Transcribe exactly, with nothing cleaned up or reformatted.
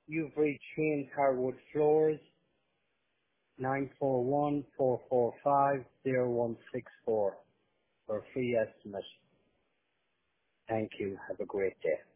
You've reached Shane Carwood Floors, nine four one, four four five, zero one six four for a free estimate. Thank you. Have a great day.